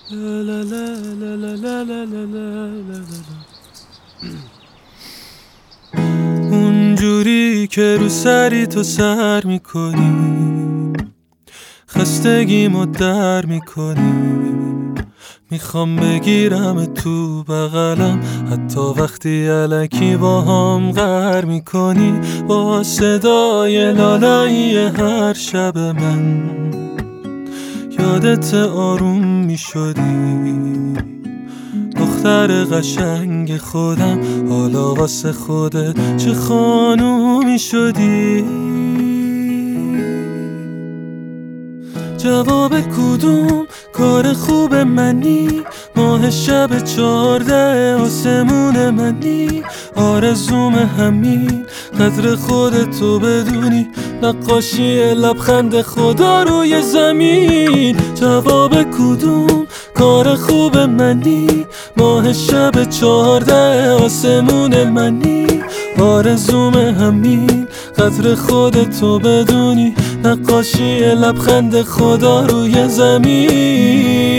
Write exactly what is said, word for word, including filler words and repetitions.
اونجوری که رو سری تو سر میکنی، خستگیمو در میکنی، میخوام بگیرم تو بغلم، حتی وقتی الکی با هم غر میکنی. با صدای لالایی هر شب من یادت آروم میشدی، دختر قشنگ خودم، حالا واسه خودت چه خانومی شدی. جواب کدوم کار خوب منی، ماه شب چارده آسمون منی، آرزوم همین قدر خودتو بدونی، نقاشی لبخند خدا روی زمین. جواب کدوم کار خوب منی، ماه شب چارده آسمون منی، آرزوم همین قدر خودتو بدونی، نقاشی لبخند خدا روی زمین.